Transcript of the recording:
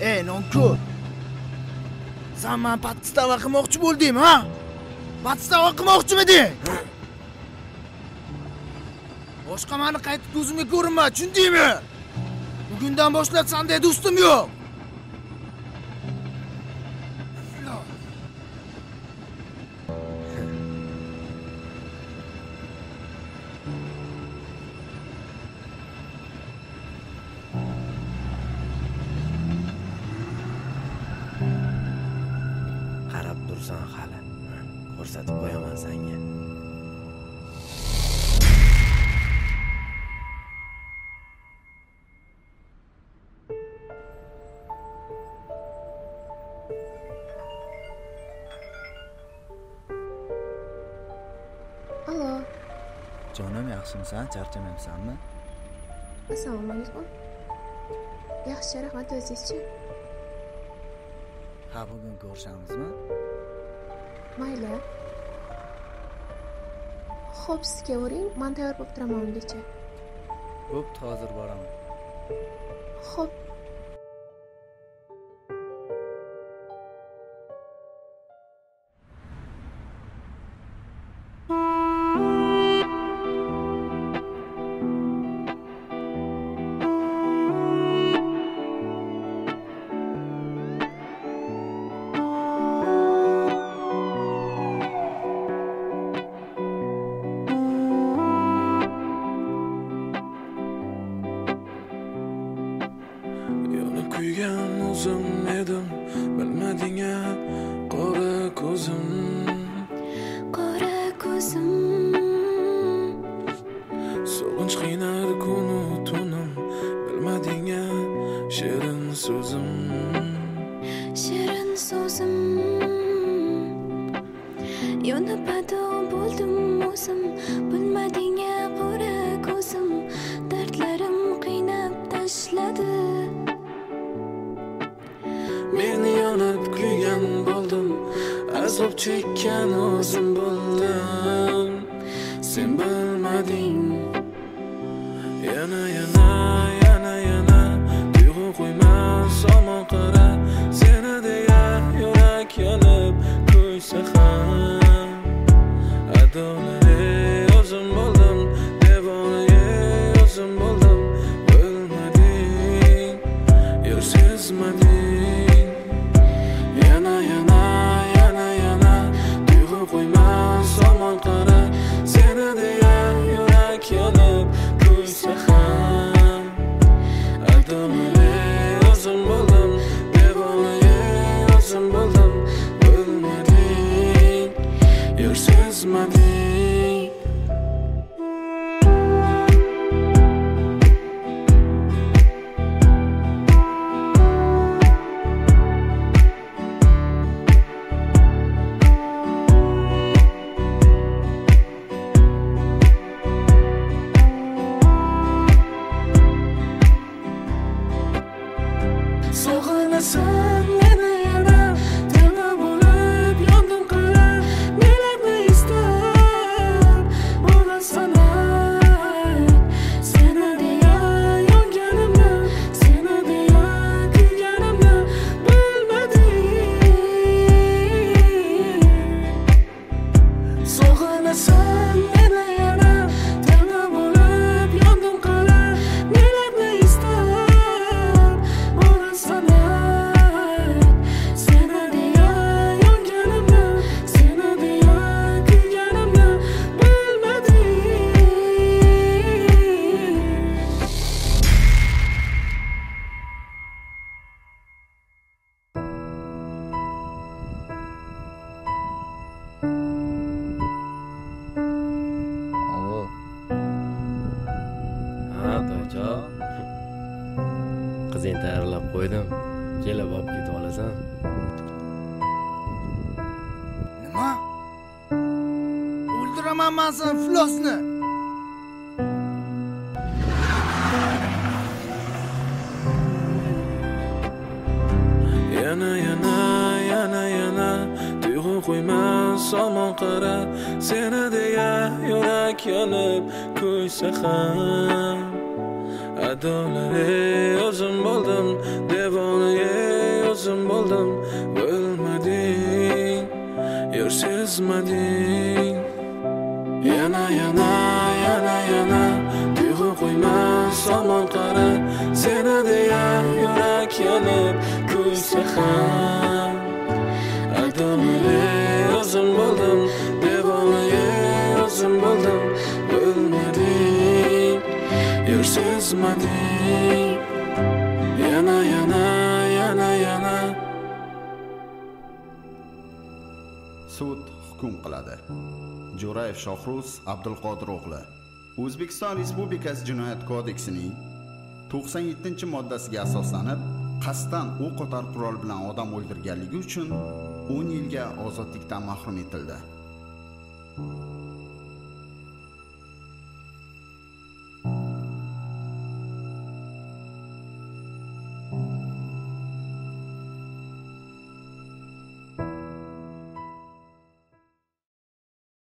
nonko'p. Sen men podstava qilmoqchi bo'ldingmi, ha? Podstava qilmoqchimiding? Boshqa meni qaytib ko'zimga ko'rinma, tushundingmi? Bugundan boshlab sendek do'stim yo'q. Qarab tursan hali. Ko'rsatib qo'yaman senga. Alo. Jonim, yaxshimisan? Charchamayapsanmi? Assalomu alaykum. Yaxshi, rahmat, o'zingizchi? Ha, bugun ko'rishamizmi? Mayli. Xo'p, sizga o'ring, men tayyor bo'lib turaman ungacha. Bo'pti, hozir boraman. Xo'p. Kuygan o'zim edim, bilmading-a, qora ko'zim. Qora ko'zim. Sog'inch qiynar kunu tunim, bilmading-a, shirin so'zim. Shirin so'zim. Yonib ado bo'ldim o'zim, bilmading-a, qora ko'zim. Dardlarim qiynab tashladi. Meni yonib kuygan bo'ldim, azob chekkan o'zim bo'ldim. Sen bilmading. Yana tuyg'u qo'ymas somon qara, seni deya yurak yonib ko'ysa ham. Adolali o'zim bo'ldim, devona o'zim bo'ldim, bilmading, yor sezmading. Yana tuyg'u qo'ymas somon qara, seni deya yurak yonib ko'ysa ham. Adolali o'zim bo'ldim, devona o'zim bo'ldim, bilmading, yor sezmading. Sog'inasan meni yana, telba bo'lib yondim qara, nelarni istab bo'lasan ay. Seni deya yonganimni, seni deya kuyganimni bilmading. Sog'inasan meni yana, telba bo'lib yondim qara, nelarni istab bo'lasan ay. Seni deya yonganimni, seni deya kuyganimni bilmading. Alo. Ha, to'ycho. Qizing tayyorlab qo'ydim. Kelib olib ketib olasan. Nima? O'ldiraman men sen iflosni. Yana tuyg'u qo'ymas somon qara, seni deya yurak yonib ko'ysa ham. adolari o'zim bo'ldim, devoniga o'zim bo'ldim. O'lmading, yor sezmading. Yana tuyg'u qo'ymas somon qara, seni deya yurak yonib kuysa ham. Adolari o'zim bo'ldim, devoniga o'zim bo'ldim. O'lmading, yor sezmading. Yana Sud hukm qiladi. Jo'rayev Shohruz Abdulqodir o'g'li O'zbekiston Respublikasi Jinoyat kodeksining 97-moddasiga asoslanib, qasddan o'q otar qurol bilan odam o'ldirganligi uchun 10 yilga ozodlikdan mahrum etildi.